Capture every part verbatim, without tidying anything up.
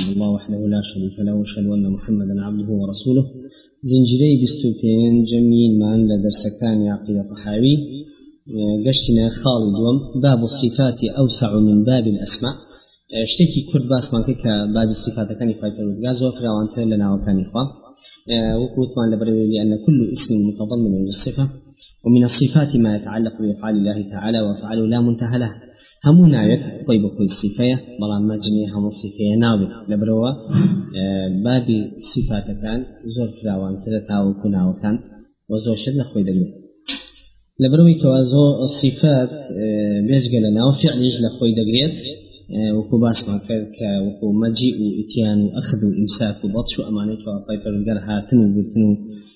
إلا الله وحده لا شريك له وأشهد أن محمدا عبده ورسوله زنجري بستوبين جميل من لدرس كان عقيدة طحاوي قشتنا خالد باب الصفات أوسع من باب الأسماء اشتكي كرد باس ما كباب الصفات كان يفايتر وقاز وفرا وانتر لنا وكان يخوا وقوت ما لبروي لأن كل اسم متضمن للصفة ومن الصفات ما يتعلق بأفعال الله تعالى وأفعاله لا منتهى له همنا يك طيب كل صفية بلا ما جميع هم الصفية ناوي لبروا باب الصفات كان زور فرا وانتر تاو كنا وكان وزور شد خوي دلو لبروي كوازو الصفات بيجي لنا وفعل يجل خوي دقريت وكباس ما كذا وكو مجيء وإتيان وأخذ وإمساك وبطش وأمانك وقيفر الجرحى تنو بتنو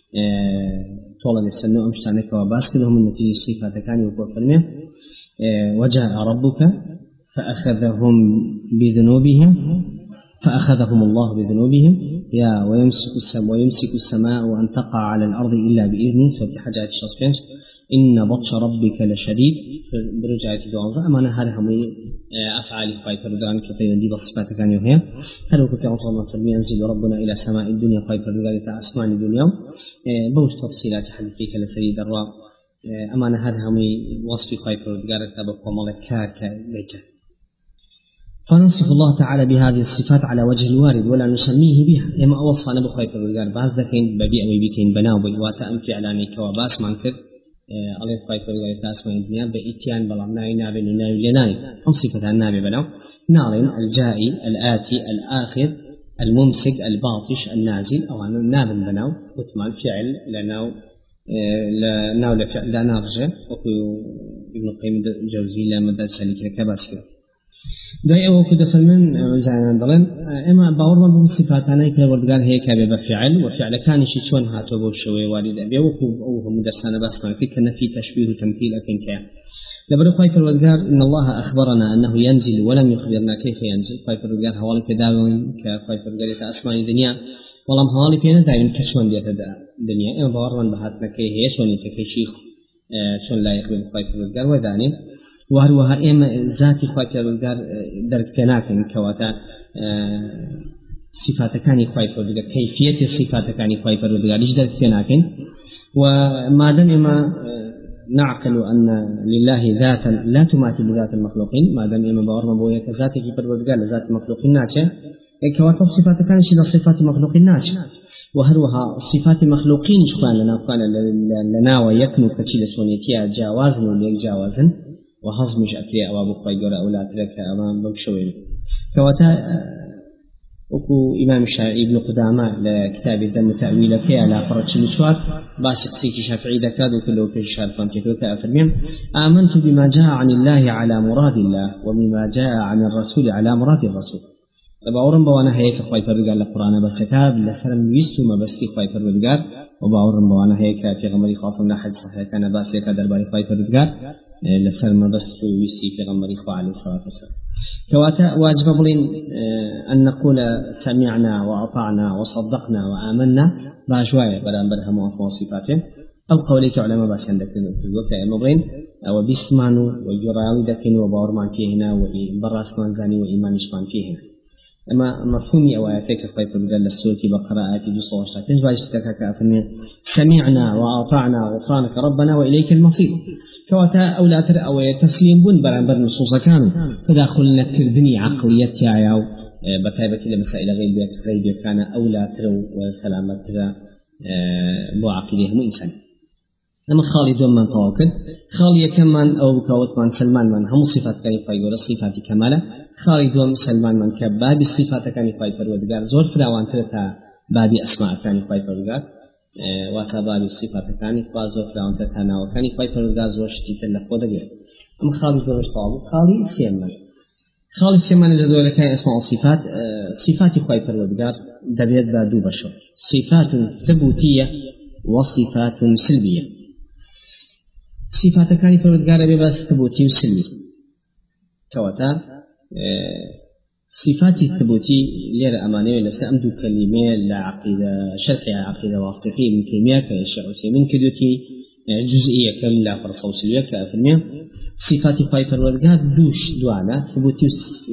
طولا السنة أمشتانك وباس كلهم النتيجة الصفات كان وكو فرمه وجاء ربك فأخذهم بذنوبهم فأخذهم الله بذنوبهم يا ويمسك السماء ويمسك السماء أن تقع على الأرض إلا بإذنه سورة حاجات الشخص إن بطش ربك لشديد برجعة دوازة أما أنا هذا هم أفعال فايفر دان كثيرا دي بالصفات كان يوهي هل وكو في عصام فرمي ينزل ربنا إلى سماء الدنيا فايفر دان أسمان الدنيا بوش تفصيلات حديثيك لسيد الراب أما أنا هذا هم وصف فايفر دان تبقى ملكاك لك فنصف الله تعالى بهذه الصفات على وجه الوارد ولا نسميه بها إما أوصفنا بخايفر دان بعض ذكين ببيع ويبيكين بناو بيواتا أنفي علاني كواباس منكر عليه خايفر دان تأسمان الدنيا بإتيان بلام ناي نابي ناي لناي هم صفة النابي بناو نار الجائي الآتي الآخر الممسك الباطش النازل أو أن الناب بناو وثمان فعل لناو لناو لفعل لا نرجع وكو ابن القيم الجوزي لا مدى سالك كباسكر داي أو كده فمن زين ضلن إما باور من الصفات أنا كورد قال هيك بفعل وفعل كان شيء شون هاتوا بوشوي والد أبي وكو أو مدرسنا بس ما في كنا في تشبيه وتمثيل أكن كان لبرو خايف الوزار إن الله أخبرنا أنه ينزل ولم يخبرنا كيف ينزل خايف الوزار حوالي كداون كخايف الوزار أسماء الدنيا والله حوالي فينا دايما كشون ديت الدنيا إما باور من بحثنا كي هي شون يتكي شيخ شون لا يخبر خايف الوزار وذاني وهروها إما ذاتي خايف الوزار درك كناكن كواتا صفات كاني خايف الوزار كيفية الصفات كاني خايف الوزار ليش درك كناكن وما دام إما نعقل أن لله ذاتا لا تماثل ذات المخلوقين ما دام إما باورنا بويا كذاتك يبرد ذات المخلوقين ناتشة كواتا الصفات كان شيء صفات مخلوقين ناتشة وهروها صفات مخلوقين شكوان لنا قال لنا ويكنوا كتيل سونيكيا جاوازن وليك جاوازن وهضمش أكلي أو أبو خيجر أو لا ترك أمام بمشوين كواتا وكو إمام الشافعي ابن قدامة لكتاب الدم تأويل فيه على فرج المشوار باسق سيكي شافعي ذكاد وكله في الشارفان كتوتا أفرمين آمنت بما جاء عن الله على مراد الله وبما جاء عن الرسول على مراد الرسول باورم بوانا هيك خايف رجال القرآن بس كتاب لسلم يستو ما بس خايف رجال وباورم بوانا هيك في غمري خاصم لا حد صحيح كان بس كدر بالي خايف رجال لسلم بس يسي في غمري خو عليه الصلاة والسلام كواتا واجب بلين أن نقول سمعنا وأطعنا وصدقنا وآمنا باشواية بلا برهم وأصوات صفاته أو قوليك علماء باش عندك في الوقت المبين أو بيسمان وجراوي دكين وباورمان فيهنا وبراسمان زاني وإيمان إشمان فيهنا أما مفهومي أو آياتك خايف بدل السورة بقراءات بصوت تنج باش تكاكا سمعنا وأطعنا غفرانك ربنا وإليك المصير كواتا أو لا تر أو تسليم بن برانبر نصوص كانوا تداخل نكردني عقليتها أو بتايبة لمسائل غيب غيب كان أو لا تر وسلامة بو عقليهم إنسان أما خالد من توكل خالي كمان أو كوت من سلمان من هم صفات كان يفايقوا الصفات كمالا خالد ومن سلمان من كباب الصفات كان يفايقوا ودقار زور فراوان تلتا باب أسماء كان يفايقوا ودقار واتا باب الصفات كان يفايقوا زور فراوان تلتانا وكان يفايقوا ودقار زور شكي تلقوا دقار أما خالد ومش طابق خالد سيمان خالد سيمان جدول كان اسمه الصفات صفات يفايقوا ودقار دبيت بادو بشر صفات ثبوتية وصفات سلبية صفات كان فرودگار به بس ثبوتی و سلبی كواتا صفات الثبوتي لير أمانة لسأم دو كلمة لعقيدة شرح عقيدة واسطقية من كلمة كالشيخ عثيمين كدوتي جزئية كاملة فرصة وسلبية كأفرمية صفات خواهي فرودگار دوش دوانا ثبوتي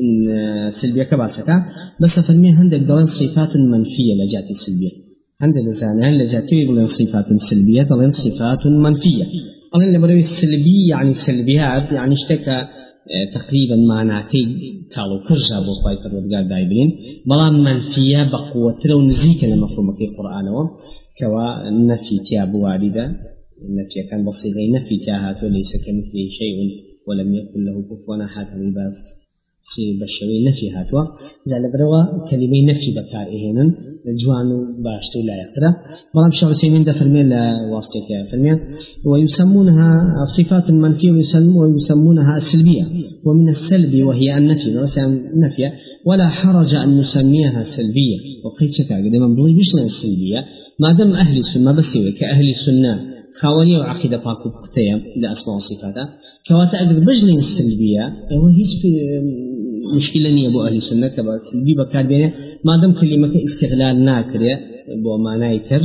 سلبية كباسكا بس أفرمية عندك دولان صفات منفية لجات السلبية عند الزانان لجاتي يقولون صفات سلبية دولان صفات منفية أولا لما السلبي يعني سلبيات يعني اشتكى تقريبا معناكي كالو كرجا بو خواهي فرودگار دايبلين بلا منفية بقوة لو نزيك لمفهومك القرآن كوا نفي تياب واردة النفي كان بصيغة نفي تاهات وليس كمثله شيء ولم يكن له كفوا أحد الباس سي بشوي نفي هاتوا زال بروا كلمة نفي بكار إهنا جوانو باشتو لا يقرأ بلام شعر سيمين ده فرمين لا واسطة فرمين ويسمونها صفات منفية ويسمونها السلبية ومن السلب وهي النفي نفي ولا حرج أن نسميها سلبية وقيت شكا قدما بلي بيشنا السلبية ما دام أهل السنة بس كأهل السنة خوانية وعقيدة باكو قتيم لأسماء وصفاتها كواتا أقدر بجلين السلبية وهي مشكلة نية بو أهل السنة كبا سلبي بكار بينه ما دام كلمة استغلال ناكرية بو معنى يتر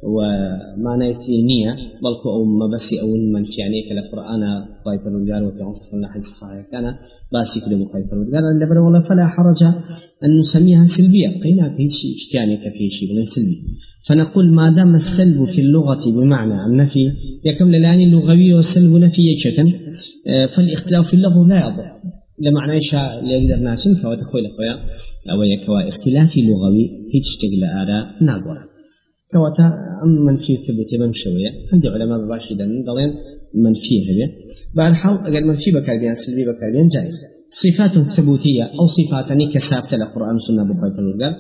ومعنى نية بلكو أو مبسي أو منفي يعني كالقرآن قايب الرجال وفي عنصر صلى الله عليه وسلم كان باسي كده قايب الرجال اللي بلا ولا فلا حرج أن نسميها سلبية قينا في شيء اشتاني كفي شيء بلا سلبي فنقول ما دام السلب في اللغة بمعنى النفي يكمل الآن اللغوي والسلب نفي يكشكا فالاختلاف في اللغة لا يضر لمعنى يشاء ليقدر ناسن فوتخوي لخويا أو يكوا اختلاف لغوي هيك تشتغل آراء ناقورة كواتا أم منفي ثبوتي ممشوية عندي علماء بباشي دن ضلين منفي هذه بعد حاول أقل منفي بكالبيان سلبي بكالبيان جائز صفات ثبوتية أو صفات كسابت القرآن والسنة بخيط الرجال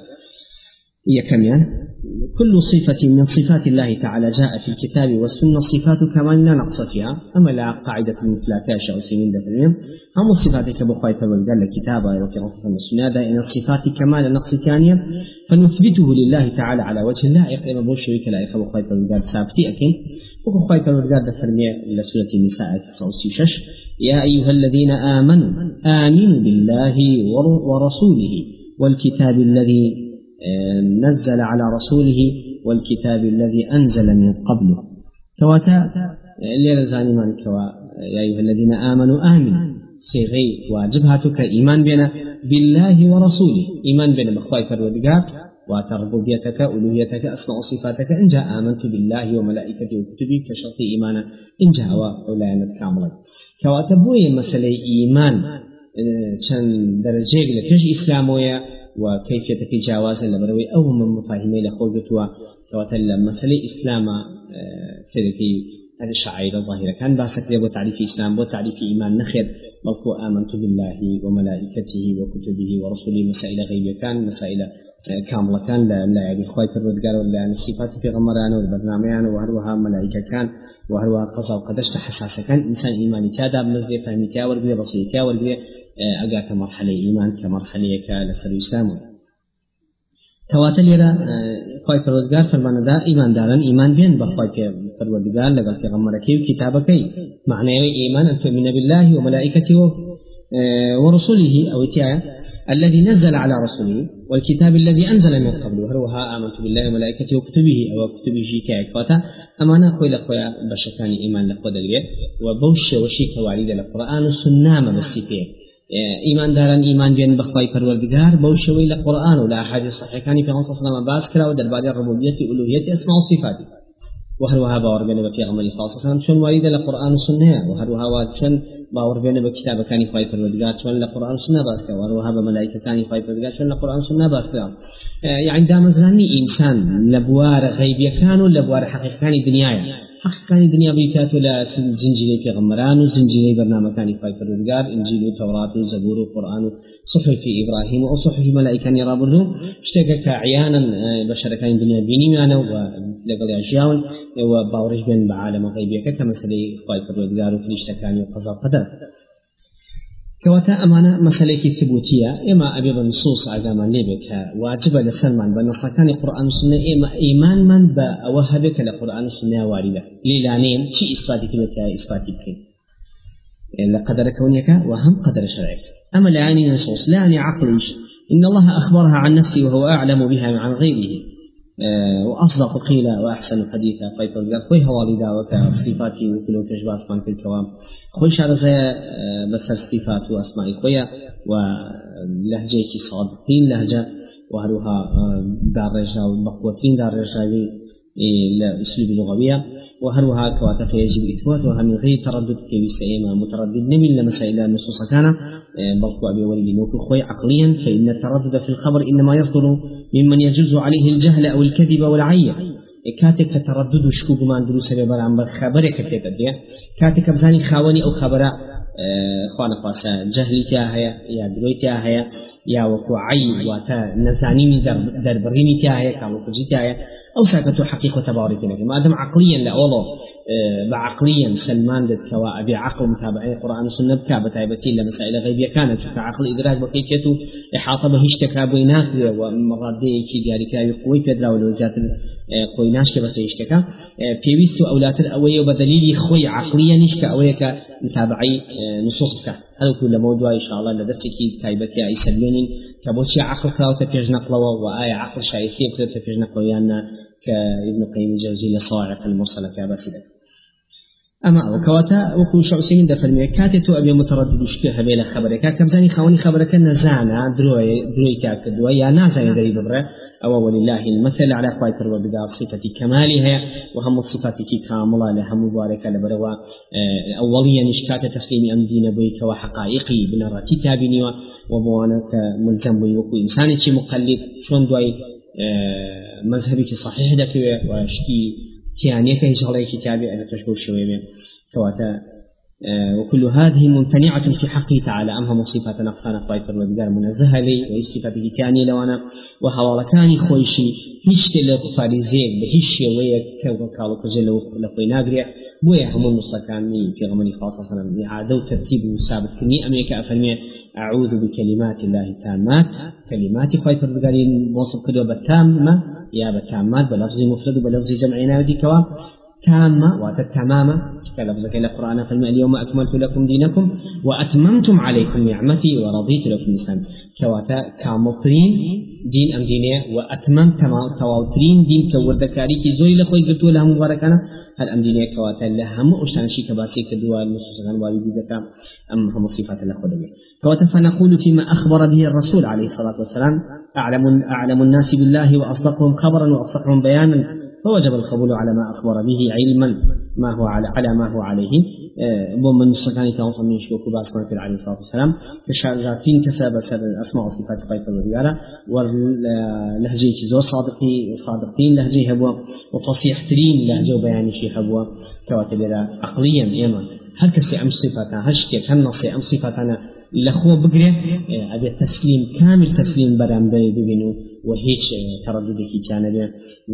هي كمان كل صفة من صفات الله تعالى جاء في الكتاب والسنة صفات كمال لا نقص فيها أما لا قاعدة مثلاتاش أو سنين دفنين هم الصفات كبخيط الرجال الكتاب وفي عصر السنة إن الصفات كمال نقص ثانية فنثبته لله تعالى على وجه اللائق إما بوشي كلائق بخيط الرجال سابتي أكين وبخيط الرجال دفرمية لسورة النساء تصوصي شش يا أيها الذين آمنوا آمنوا بالله ورسوله والكتاب الذي نزل على رسوله والكتاب الذي أنزل من قبله كواتا اللي رزاني من كوا يا أيها الذين آمنوا آمنوا سيغي واجبهتك إيمان بنا بالله ورسوله إيمان بنا بخواي فرودقات وتربوبيتك ألوهيتك أسماء صفاتك إن جاء آمنت بالله وملائكته وكتبه كشرط إيمانا إن جاء وأولئك كاملا كواتا بوي مسألة إيمان كان درجة لكيش إسلاموية وكيفية جواز لبروي أو من مفاهيمي لخوجتها كواتل مسألة إسلام سيدكي هذا الشعائر الظاهرة كان باسك لي تعريف إسلام وتعريف إيمان نخير بلكو آمنت بالله وملائكته وكتبه ورسوله مسائل غيبية كان مسائل كاملة كان لا, لا يعني خواهي فرودقار ولا يعني الصفات في غمران والبرنامجان وهروها ملائكة كان وهروها قصة وقدشت حساسة كان إنسان إيماني كادا بمزدي فهميكا ورقية بصيركا ورقية أجا كمرحلة إيمان كمرحلة كالسر الإسلام تواتل يرى خواهي فرودقار فرمان دا إيمان دارا إيمان بين بخواهي فرودقار لقل في غمركي وكتابكي معنى إيمان أن تؤمن بالله وملائكته ورسوله أو تيايا الذي نزل على رسوله والكتاب الذي أنزل من قبله هروها آمنت بالله وملائكته وكتبه أو كتبه شيكا إكواتا أمانا خوي لخويا بشكاني إيمان لخوة دليل وبوش وشيك وعليد القرآن السنة مسيكيه إيمان دارا إيمان بين بخواي پروردگار بوشوي للقرآن ولا أحاديث صحيحة كان في عنصر صلى باس كلا ودر بعد الربوبية ألوهية أسماء وصفات وهروها باور بين بكي غمالي خاصة شون وعليد القرآن السنة وهروها وشون باور بين بكتاب كان في پروردگار شون للقرآن السنة باس كلا وهروها بملائكة كان في پروردگار شون للقرآن السنة باس كلا يعني دام زاني إنسان لبوار غيبية كانوا لبوار حقيقة كان الدنيا حقيقة الدنيا بيكات ولا زنجيري في غمران وزنجيري برنامج كان في فرودقار إنجيل وتوراة وزبور وقرآن صحف في إبراهيم وصحف ملائكة يرابرهم اشتكى عيانا بشر كان الدنيا بيني معنا ولقد أشياء وباورج بين بعالم غيبية كمثل في فرودقار وفي اشتكاني وقضاء قدر كواتا أمانة مسألة الثبوتية إما أبيض النصوص أقاما ليبك واجب لسلمان بأن كان القرآن والسنة إما إيمان من بأوهبك لقرآن والسنة واردة للانين شيء إثباتك بك إثباتك لقدر كونك وهم قدر شرعك أما لعني نصوص لعني عقليش إن الله أخبرها عن نفسه وهو أعلم بها عن غيره وأصدق قيلا وأحسن حديثا قيت الجار خوي هوالي داوك صفاتي وكل كجباس من كل كوام خوي شارزة بس الصفات وأسماء خويا ولهجة صادقين لهجة وهروها دارجة وبقوتين دارجة لأسلوب اللغوية وهروها كواتف يجب إثباتها من غير تردد في سيما متردد نمي لمسائل النصوص كان بلقوا أبي ولي نوك خوي عقليا فإن التردد في الخبر إنما يصدر ممن يجوز عليه الجهل أو الكذب والعية كاتك تردد شكوك ما دروس ببر عن خبرك كيف تديه كاتك بزاني خاوني أو خبره خوانا قاسا جهلي تاهيا يا دروي تاهيا يا وكو عي واتا نزانيني در, در بريني تاهيا كامو كجي تاهيا أو ساكتو حقيقة تبارك لك ما دام عقليا لا والله بعقليا سلمان دت كوا أبي عقل متابعين القرآن والسنة بكابة تايبتين لمسائل غيبية كانت كعقل إدراك بقيتو إحاطة بهش تكابوينات ومرادي كي دياري كاوي قوي كدرا ولوزات قويناش كبس يشتكى بيويستو أولاد الأوية وبدليل خوي عقليا نشكى أويك متابعي نصوصك هل كل موضوع إن شاء الله لدرسكي تايبتي أي سلمين كبوتي عقل كلاو تفيج نقلوا وآية عقل شايسية كلاو تفيج نقلوا يعني كابن قيم الجوزي لصاعق المرسلة كاباسدك أما وكواتا وكل شعوسي من دفل ميكاتتو أبي متردد شكيها بيلا خبرك كمزاني خواني خبرك نزانا دروي دروي كاك دروي يا نازاني دري ببرا أو ولله المثل على قوائتر وبدأ صفة كمالها وهم الصفات كاملة لها مباركة لبروا أوليا نشكات تسليم أم دين بيك وحقائقي بنراتي تابيني وبوانك ملزم بي وكو إنساني شي مقلد شون دواي مذهبي صحيح دكوي وشكي تيانيك يجعل كتابي على تشبه شوية كواتا وكل هذه ممتنعة في حقه تعالى أمها صفات نقصان قوائتر وبدار منزهة لي وإستفاده كاني لوانا وحوالكاني خويشي هشت لغفاري زيك بهش ويك كوكالو كجلو لقوي ناقرية بويا همون نصكاني في غمني خاصة سلام إعادة وترتيب وثابت كني أمريكا أفرمي أعوذ بكلمات الله التامات كلمات قوائتر بقارين وصف كدو بالتامة يا بالتامات بلفظ مفرد وبلفظ جمعنا ودي كوا تامة وتتمامة كلفظك إلى القرآن فالماء اليوم أكملت لكم دينكم وأتممتم عليكم نعمتي ورضيت لكم الإسلام كواتا كامطرين دين أم دينية وأتممت تواوترين دين كوردكاري كي زوي لخوي قلتوا لها مباركانا هل أم دينية كواتا لها مؤشان شيك باسي كدوا النصوص عن والدي ذكا أم هم صفات الله خدمية كواتا فنقول فيما أخبر به الرسول عليه الصلاة والسلام أعلم, أعلم الناس بالله وأصدقهم خبرا وأصحهم بيانا فوجب القبول على ما أخبر به علما ما هو على, على ما هو عليه ومن الصكاني كونصل من شوكو باسمان في عليه الصلاة والسلام كشارزاتين كسب أسماء وصفات قيد الرجالة واللهجة زو صادقين صادقين لهجة هبوا وفصيح ترين لهجة وبيان شيء هبوا كواتبرا عقليا إيمان هل كسي أم صفاتنا هشكي كان نصي أم صفاتنا لخو بقرة أبي تسليم كامل تسليم برام بينه وهيش ترددك كان به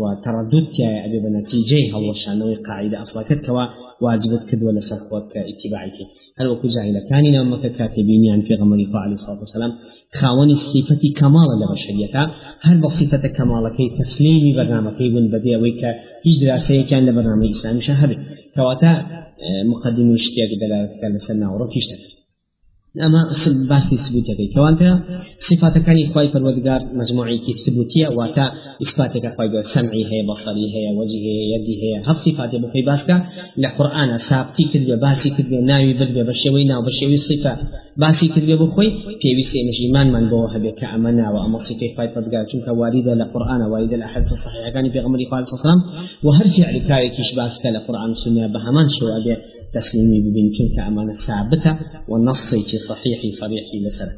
وترددك أبي بنتيجة هو شأنه قاعدة أصلا كتوا واجبت كد ولا سخوت كاتباعك هل وكجا إلى كان لما كاتبين يعني في غمر عليه الصلاة والسلام خاوني الصفة كمال لبشريتها هل بصفة كمال كي تسليمي برنامج كي بن بديع ويك هيج دراسة كان لبرنامج إسلامي شهر كواتا مقدم اشتياق دلالة كان سنة ورفيش تفر أما باسي ثبوتك كوانتا صفاتك كان إخوائي فالودقار مجموعي كيف ثبوتية واتا إثباتك إخوائي سمعي هي بصري هي وجهي هي يدي هي هف صفات بخي باسكا لقرآن سابتي كذبه باسي كذبه ناوي بدبه بشوي ناو بشوي الصفة باسي كذبه بخوي في وسي مجيمان من بوها بك أمنا وأمر صفة إخوائي فالودقار چونك واردة لقرآن واردة الأحد الصحيح كان في غمر إخوائي صلى الله عليه وسلم وهر فعل كاريكيش باسكا لقرآن سنة بهمان شو أبي تسليمي ببين چونك أمانة ثابتة والنص صحيحي صريحي لسنة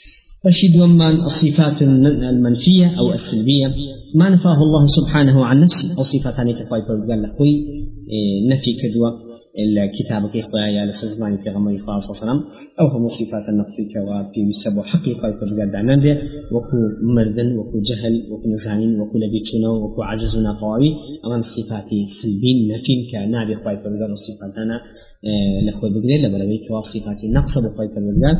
فشد ومن الصفات المنفية أو السلبية ما نفاه الله سبحانه عن نفسه أو صفتان كفاية قال لخوي نفي كدوة الكتاب كيخويا يا لسزمان في غمر خاص وسلام أو هم صفات النقص كوا في بسبب حقيقة قال دعناه وكو مردن وكو جهل وكو نزانين وكو لبيتشنا وكو عجزنا قوي أمام الصفات سلبين نفين كنابي خواي قال صفاتنا لخوي بقري لبروي كوا صفات نقص بخواي قال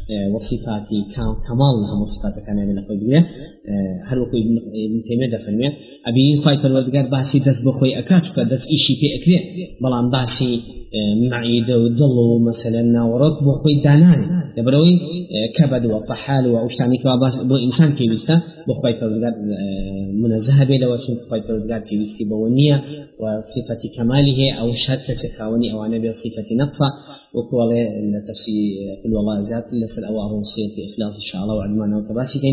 وصفات كمال لهم صفات كان لخوي بقري هل وكو ابن تيمية دفرمي أبي خواي قال باسي دس بخوي أكاتك دس إشي في أكري بلان باسي معيد وضلوا مثلا وركب خوي دانان دبروي كبد وطحال وأشتاني كواباس بو إنسان كي بيستا بخواي فرودگار منزه به لو چون بخواي فرودگار في ويستي بونية وصفة كماله أو شركة خاوني أو أنا بصفة نقصة وكوالي التفسير كل والله زاد لسر أواه وصير في إخلاص إن شاء الله وعدمان وكباسكين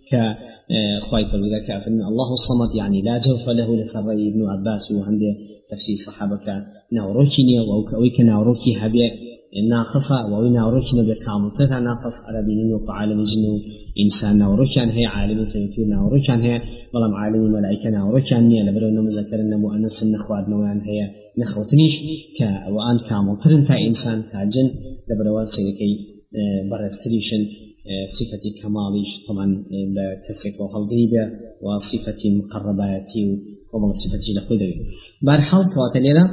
كخواي فرودگار كأفن الله الصمد يعني لا جوف له لفري ابن عباس وعنده تفسير صحابة كناوروكيني وأوي كناوروكي هبي ناقصة وأوي ناوروكي نبي كامل تثا ناقص عربيين وعالم الجن إنسان ناوروكان هي عالم تنفير ناوروكان هي ولم عالم ملائكة ناوروكان هي لبرون مذكرنا مؤنث نخواد نوعان هي نخوتنيش كوان كامل ترنتا إنسان كجن لبروان سيكي برستريشن صفة كماليش طبعا بكسرك وخلقريبة وصفة مقرباتي ومن صفة لخذري بارحال كواتليلا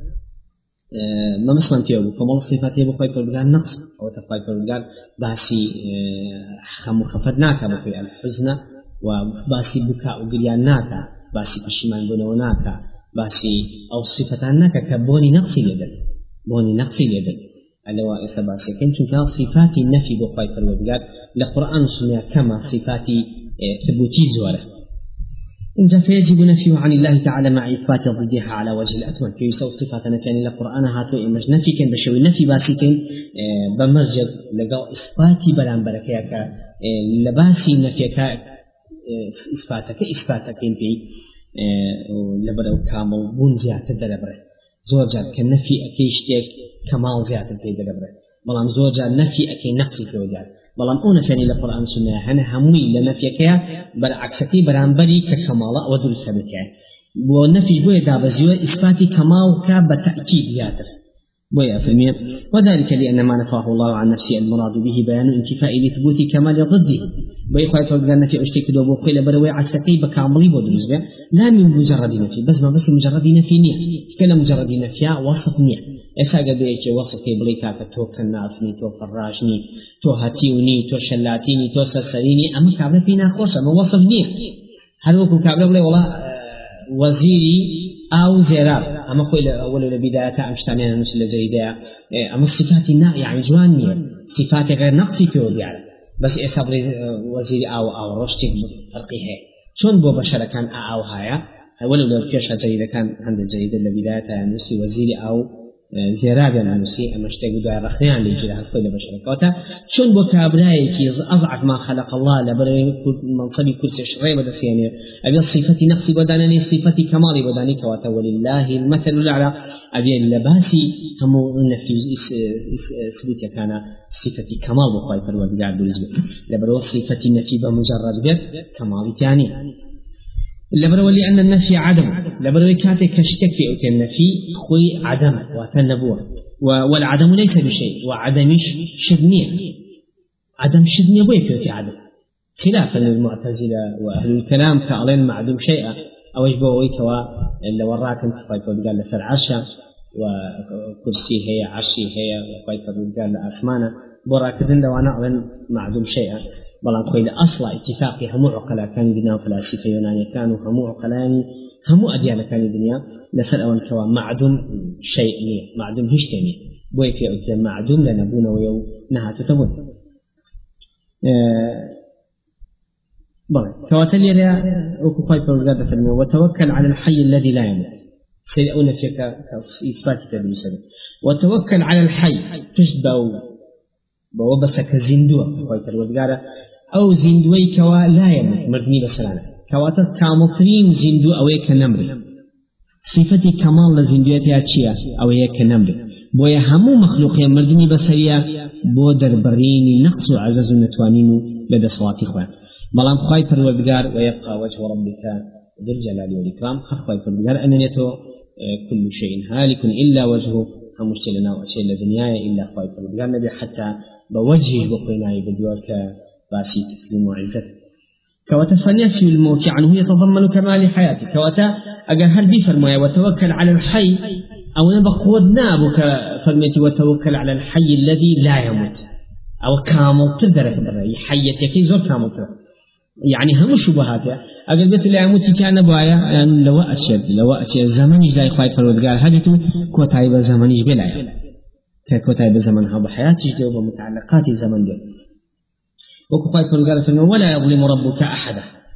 ما مثلا تيابو كمال صفاتي بخواي فرودگار نقص أو تخواي فرودگار باسي خم خفدناك بخواي الحزن وباسي بكاء وقرياناك باسي بشيمان بنوناك باسي أو صفتاناك كبوني نقصي لدن بوني نقصي لدن ألو إساباسي كنتم كان صفاتي النفي بخواي فرودگار لقرآن سمع كما صفاتي ثبوتي زوره إن فيجب نفيه عن الله تعالى مع إثبات ضدها على وجه الأكمل كي يسوي صفات نفي للقرآن هاتو إمج نفي كان بشوي نفي باسيكين بمرجع لقاء إثباتي بلان بركيك لباسي نفيك إثباتك إثباتك في لبرو كامل بونجا تدربره زوجات كنفي أكيشتك كمال زيادة تدربره بلان زوجات نفي أكي نقصي في وجات بلام أون فاني للقرآن سنة هنا همي لنفيك بالعكسكي برانبري ككمال ودرس بك ونفي بوي دابزيو إثباتي كمال كبتأكيد ياتر بوي أفهمي وذلك لأن ما نفاه الله عن نفسه المراد به بيان انتفاء لثبوت كمال ضده بوي خايف أن نفي أشتك دو بوقيل بروي عكسكي بكاملي ودرس بك لا من مجرد نفي بس ما بس مجرد نفي نية كلام مجرد نفي وصف نية إساقا بيكي وصفي بليكاك تو كناسني تو فراشني تو هاتيوني تو شلاتيني تو سسريني أما كابلا فينا خوش أما وصف نية هل وكو كابلا بلي والله وزيري أو زرار أما خوي أول البداية أمشتانينا نسل زيداء أما الصفات النائية عن جوانية صفات غير نقصي في وضيعنا بس إسابري وزيري أو أو رشتك فرقيها شون بو بشرة كان أو هايا ولو لو كيشها جيدة كان عند الجيدة البداية نسي وزيري أو زيرابي العنوسي أما اشتاقوا دعا رخيان لجلها الخيل بشركاته شون بو كابراي كي أضعف ما خلق الله لبري منصبي كرسي شرعي بدخياني أبي صفتي نقصي بدانني صفتي كمالي بداني كواتا ولله المثل الأعلى أبي اللباسي همو نفي ثبوت كان صفتي كمال بخواي فرودگار بالنسبة لبرو صفتي نفي بمجرد بيت كمالي تاني لبرو لأن النفي عدم لبرو كاتي كشتك في أوتي النفي خوي عدم وتنبوه والعدم ليس بشيء وعدمش شدنية عدم شدنية بويك عدم خلافا للمعتزلة وأهل الكلام كألين معدوم شيئا أو يجبوا ويكوا اللي وراكن فايفود قال لسر عشا وكرسي هي عشي هي وفايفود قال لأسمانة براكدن لو أنا ألين معدوم شيئا بلان خويل أصلا اتفاقي همو عقلا كان بناء فلاسفة يونانية كانوا همو عقلاني همو أديان كان الدنيا لسر أول كوا معدوم شيء نية معدوم هش تانية بوي في أوتي معدوم لنبونا ويو نهاتو تبون أه بلان كواتلي ريا وكو خايف ورقادة فرمي وتوكل على الحي الذي لا يموت سيئون فيك إثباتك بالمسألة وتوكل على الحي تشبه بوبسك زندوة خايف ورقادة أو زندوي كوا لا يموت مردني بسلانة كواتا كامطرين زندو أويك نمري صفتي كمال لزندويتها تشيا أويك نمري بويا همو مخلوقيا مردني بسريا بودر بريني نقص عزز نتوانين لدى صوات إخوان بلان خواي فرودگار ويبقى وجه ربك ذو الجلال والإكرام خواي فرودگار أننيته كل شيء هالك إلا وجهه همشت لنا وأشياء لدنياي إلا خواي فرودگار نبي حتى بوجهه بقيناي بدوارك باسي تسليم وعزته كواتا فنفي الموت عنه يتضمن كمال حياتك كواتا أجل هل بيفرمي وتوكل على الحي أو نبقودنا بك فرميتي وتوكل على الحي الذي لا يموت أو كامل تقدر تبري حياتك زور كامل تبري يعني هم شبهات أجل بيت لا يموت كان بايا يعني لو أشد لو أشد زمني جاي خايف فرودگار هذه كوتاي بزمني بلايا كوتاي بزمنها بحياتي جو بمتعلقات الزمن ده وكفاية فرودگار فرمي ولا يظلم ربك أحدا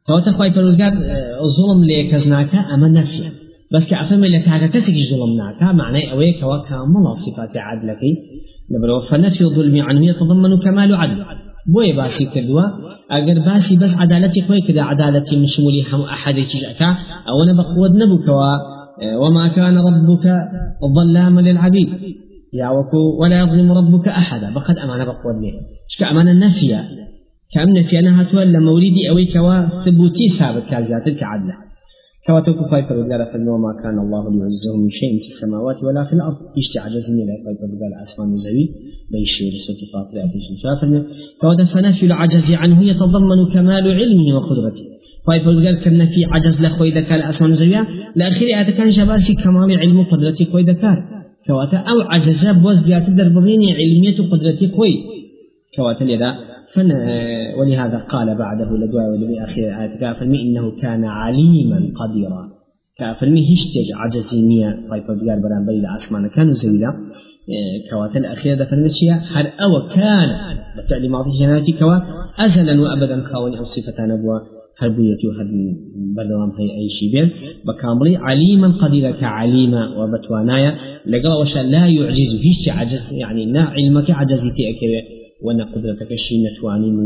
كواتا خواي فرودگار ظلم لكزناك أما نفي بس كأفهم لك هذا كسك ظلمناك معناه أوي كوا كامل صفات عدلك لبرو فنفي الظلم عنه يتضمن كمال عدل بوي باسي كدوا أجر باسي بس عدالتي خوي كذا عدالتي مشمولي هم أحد يجاك أو أنا بقود نبوك وما كان ربك ظلاما للعبيد يا وكو ولا يظلم ربك أحدا بقد أمانة بقود ليه شك أمانة النفية كأمن في أنها تولى مولدي أوي كوا ثبوتي سابق كازاتك عدله كوا توكو خايف الرجال فإنه ما كان الله ليعزه من شيء في السماوات ولا في الأرض يشتي عجزني لا خايف الرجال أسمان وزوي بيشير صوت فاطر أتيش شافنا كوا فنفي العجز عنه يتضمن كمال علمه وقدرته خايف الرجال كان في عجز لخوي ذكاء الأسمان وزويا لآخر أتكان شباسي كمال علم وقدرته خوي ذكاء كوا أو عجز بوزجات الدربين علمية وقدرته خوي كوا تلذا فن ولهذا قال بعده لدواء ولبي أخير آية فالمي إنه كان عليما قديرا كافلمي هشتج عجزينية طيب بقال بران بيلا أسمان كانوا زيلا كواتل أخير ده فالمشية هل أو كان بالفعل ماضي جناتي كوا أزلا وأبدا كوني أو صفة نبوة هربيتي وهد بردوام هي أي شيء بين بكاملي عليما قديرا كعليما وبتوانايا لقوا وشا لا يعجز هشتج عجز يعني نا علمك عجزتي أكبر وانا قدرتك شيء نتواني من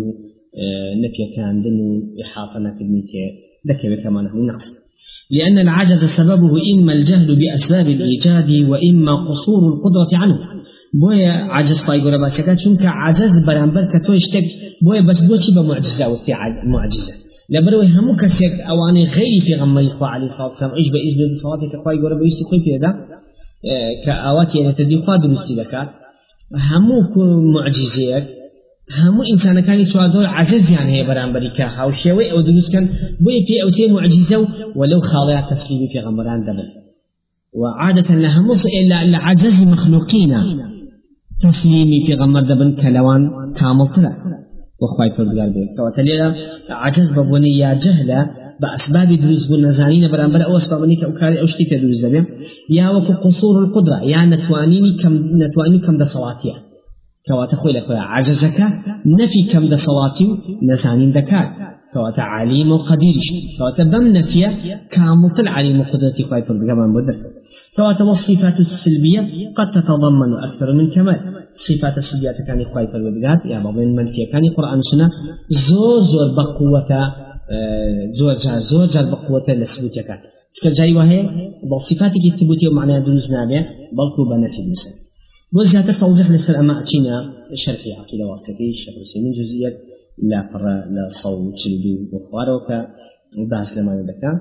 نفي كان دنو إحاطنا كدنيتي ذكر كمان هو نقص لأن العجز سببه إما الجهل بأسباب الإيجاد وإما قصور القدرة عنه بويا عجز طايقورا باشكات شنك عجز برانبر كتوشتك بويا بس بوشي بمعجزة وتي معجزة لبروي همو كسيك أواني غيري في غمر إخوة عليه الصلاة والسلام إيش بإذن بصلاتك طايقورا بيسي خوي في هذا كأواتي أن تدي قادر السلكات همو معجزيك همو إنسان كان يتواضع عجز يعني هي برانبري كاها وشيوي أو دروس كان بوي أو تي معجزة ولو خاضع تسليمي في غمران دبل وعادة لهم إلا إلا عجز مخلوقين تسليمي في غمر دبل كلوان كامل طلع وخواي فردقال بيك فواتليا عجز ببوني يا جهلة بأسباب دروس بالنزانين برانبر أو أسبابني كأوكاري أو شتي دروس دبي يا وكو قصور القدرة يا نتوانيني كم نتواني كم دصواتيا كواتا خوي لك عجزك نفي كم دصواتي نزانين دكار كواتا عليم وقدير كواتا بم نفي كامل العليم وقدرتي خواي فردقال بدر كواتا والصفات السلبية قد تتضمن أكثر من كمال صفات السلبية كان خواي فردقال يا بابين منفية كان قرآن سنة زور زور بقوة زور جار زور جار بقوة لثبوتك كجاي وهي بصفاتك الثبوتية ومعناها دروس نابع بلكو بنفي المثال وزيادة توضيح للسلامة أتينا شرحي عقيدة واسطتي الشيخ الحسين جزئية لا فرا لا صوت جلدو وخواروك وبعث لما يدكا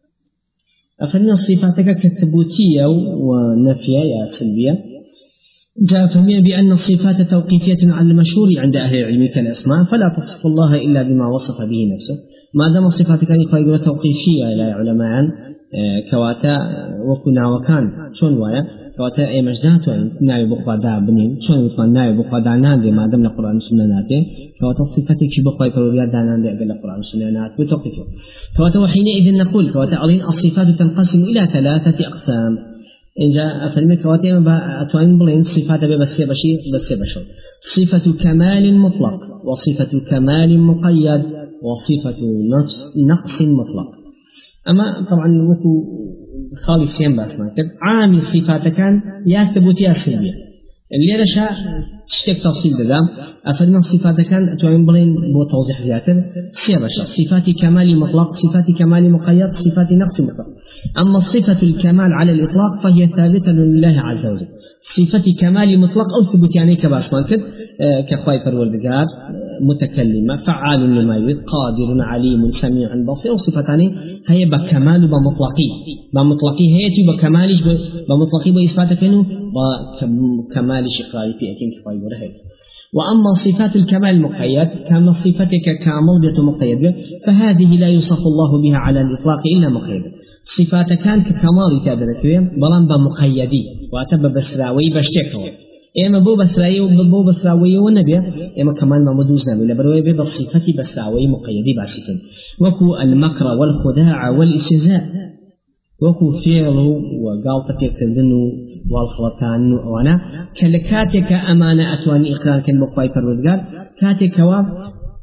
أفرنا صفاتك كالثبوتية ونفية يا سلبية جاء فهمنا بأن الصفات توقيفية على المشهور عند أهل العلم كالأسماء فلا تصف الله إلا بما وصف به نفسه ما دام الصفات كان يقول توقيفية إلى علماء كواتا وكنا وكان شون ويا كواتا أي مجدات ناوي بخوادا بنين شون يكون ناوي بخوادا نادي ما دام القرآن السنة ناتي كواتا صفتك شي بخواي فروريات دانان أقل القرآن السنة ناتي بتوقيفه كواتا وحينئذ نقول كواتا ألين الصفات تنقسم إلى ثلاثة أقسام إن جاء فالمي كواتا أتوين بلين صفات بس بشي بس بشر صفة كمال مطلق وصفة كمال مقيد وصفة نفس نقص مطلق أما طبعا وكو خالي سيان باس ما كد عامل صفات كان يا ثبوت يا سلبية اللي رشا تشتك تفصيل ده أفرنا صفات كان أتوين بلين بو توضيح زيادة سيرشا صفات كمال مطلق صفات كمال مقيد صفات نقص مطلق أما صفة الكمال على الإطلاق فهي ثابتة لله عز وجل صفة كمال مطلق أو ثبوت يعني كباس ما كد كخواي فروردقار متكلمة فعال لما يريد قادر عليم سميع بصير وصفتان هي بكمال بمطلقي بمطلقي هي بكمالش بمطلقي بإثبات كأنه بكمالش إقراري في أكين كفاية ورهي وأما صفات الكمال المقيد كما صفتك كامل مقيد فهذه لا يوصف الله بها على الإطلاق إلا مقيد صفات كان ككمال تابر كريم بلان بمقيدي واتب بسراوي بشتكوا إما بو بسراوي وبو بسراوي والنبي إما كمان ما مدوزنا بلا بروي بصفتي بسراوي مقيدي باسكن وكو المكر والخداع والاستهزاء وكو فعل وقالتك كردنو والخلطان وانا كلكاتك أمانة أتواني إقرار كان بقواي فروردقار كاتك كواب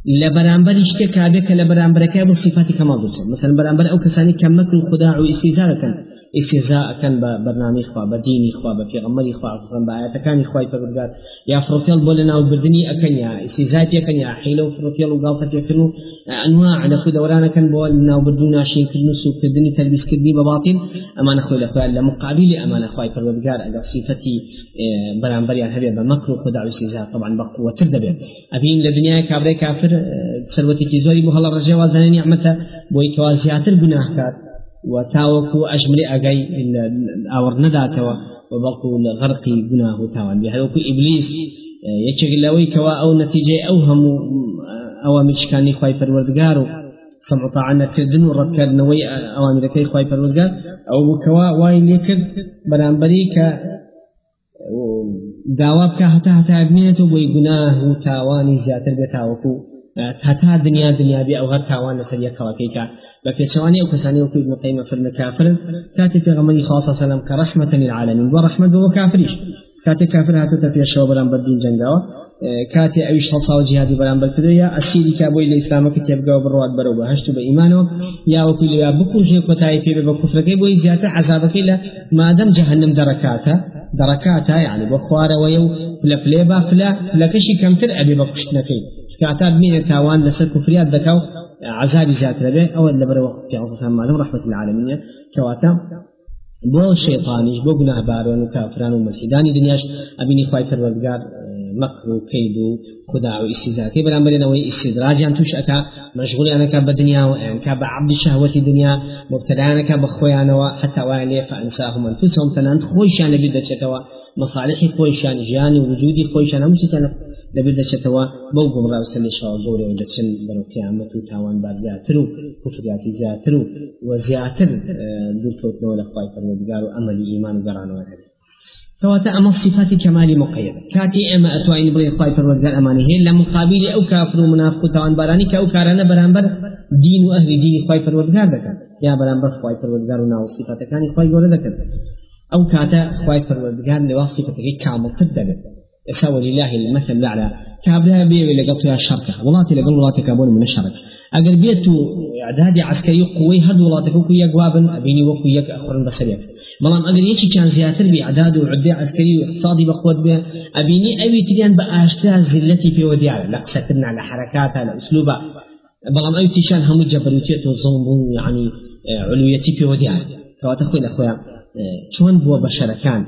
لبرانبر اشتك بك لبرانبر كاب الصفات كمال درسة مثلا برانبر أو كساني كمكر خداع واستهزاء كان استهزاء كان ببرنامج إخوة بديني إخوة بفيغمر إخوة بآيات كان إخوة فبرقات يا فروفيال بولنا وبردني أكن يا استهزاء أكن يا حيلو فروفيال وقالت يكنوا أنواع لفو دورانا كان بولنا وبردنا شين كدنو سوق كدني تلبس كدني بباطل أمان أخوي الأخوة لمقابل أمان أخوة فبرقات على صفتي برانبر يعني هذا بمكر خداع واستهزاء طبعا بقوة تردبه أبين لدنيا كابري كافر سلوتي كيزوري بوهلا الرجاء وزن نعمته بويكوازيات الجناه كات وتاوكو أجمل أجاي أور نداتوا وبقوا الغرق جناه تاوان بهذوكو إبليس يشغل لوي كوا أو نتيجة أوهم أو مشكاني خايف الوردقارو سمع طاعنا كردن ورد كرد نوي أوامر كي خايف الوردقار أو كوا واين يكرد برانبريكا داوابك حتى حتى أجمنته بوي جناه تاواني زياتر بتاوكو حتى دنيا دنيا بي أو غير تاوان نسلي كواكيكا لكن شواني أو كساني أو ابن قيمة في المكافر كاتب في غمني خاصة سلام كرحمة للعالمين ورحمة وكافريش كاتب كافر هاتو تفيا شو برام بدين جنگاوة كاتب أيش خلصة وجهادي برام بالكدرية السيدي كابوي الإسلام كتب قاو برواد بروبا هشتو بإيمانه يا وكل يا بكو جيك وتايفي بكفر كيبوي زيادة عذابك إلا ما دام جهنم دركاتها دركاتها يعني بخوارة ويو فلا فليبا فلا فلا كشي كمتر أبي بكشتنكي كاتب مين تاوان لسر كفريات ذكاو عذاب زيادة به أو اللي برا وقت في عصا سمالهم رحمة العالمين كواتا بو شيطاني بو جناه بارون وكافران وملحداني دنياش أبيني خواي فرودقار مكر وكيد وخداع واستهزاء كيف الأمرين واستدراج أن تشأك مشغول أنا كاب الدنيا وأن كاب عبد شهوة الدنيا مبتدأ أنا كاب أخويانا وحتى وعليه فأنساهم أنفسهم تنانت خويشان لبدأ شتوا مصالحي خويشان جاني وجودي خويشان همسي لبدا شتوا بوقم رأس اللي شاء زوري ودتشن بنو قيامة وتاوان بعد زياترو كفرياتي زياترو وزياتر دول كوتنا ولا خواي فرمدقار وأمل إيمان وقران وهذا فواتا أما الصفات كمال مقيدة كاتي أما أتوين بري خواي فرمدقار أماني هي لمقابل أو كافر ومنافق وتاوان باراني كأو كارنا برانبر دين وأهل دين خواي فرمدقار ذكر يا برانبر خواي فرمدقار وناو الصفات كاني خواي قول ذكر أو كاتا خواي فرمدقار لواصفتك كامل تبدأ يساوي لله المثل الأعلى كابلها بيه اللي قلتها الشركة ولاتي اللي قل ولاتي كابون من الشركة أقل بيتو إعدادي عسكري قوي هد ولاتي وكويا قوابا أبيني وكويا أخرى بسريك ملام أقل يشي كان زياتر بإعداد وعدي عسكري واقتصادي بقوة به أبيني أبي تريان بأشتها زلتي في وديعة لا ستبنى على حركاتها على أسلوبها ملام أبي تشان هم جبروتية وظلم يعني علويتي في وديعة فواتخوي الأخويا شون بوا بشركان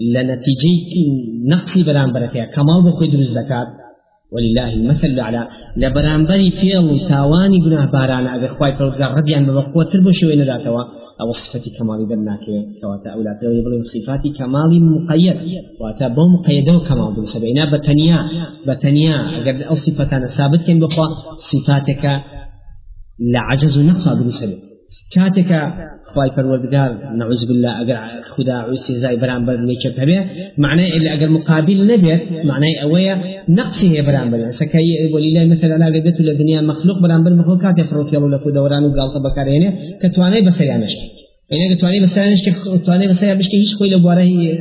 لنتيجة نقص برانبرتها كمال بخوي دروز زكاة ولله المثل الأعلى لبرانبري فيل وتاواني جناه بارانا أغا خواي فرودقار رديان ببقوة تربوشي وين ذاتوا أو صفتي كمالي درناكي كواتا أولاتا ويبغي صفاتي كمالي مقيد واتا بو مقيده كمال دروس بينا بتنيا بتنيا أغا الصفتان ثابت كن بقوة صفاتك لعجز نقص دروس بي كاتك خواي فرودقار نعوذ بالله أجر خداع واستهزاء برانبر نيشت به معناه اللي أجر مقابل نبي معناه أويا نقص هي برانبر سكاي ولله مثلا على قدرته الدنيا مخلوق برانبر مخلوقات يفرط يلا لفو دوران وقال طبقة هنا كتواني بس يعنيش يعني كتواني بس يعنيش كتواني بس يعنيش كيش خوي لبواره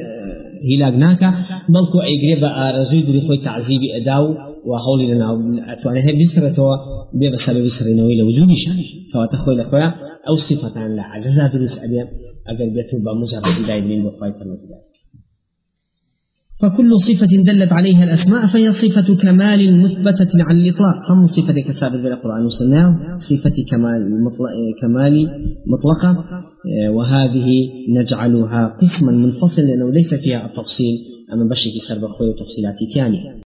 هي لاجناك بلكو أجرب أرزوي دوري خوي تعذيب أداو وحولي لنا أتواني هي بسرته بسبب بسرنا ويلا وجوديش فواتخوي لخويا أو صفة لا عجزة دروس أبي أجر بيته بمجرد دايمين بخايف المجد فكل صفة دلت عليها الأسماء فهي صفة كمال مثبتة عن الإطلاق هم صفة كسابت بالقرآن والسنة صفة كمال مطلق كمال مطلقة وهذه نجعلها قسما منفصلا لأنه ليس فيها التفصيل أما بشكل سرب أخوي وتفصيلات ثانية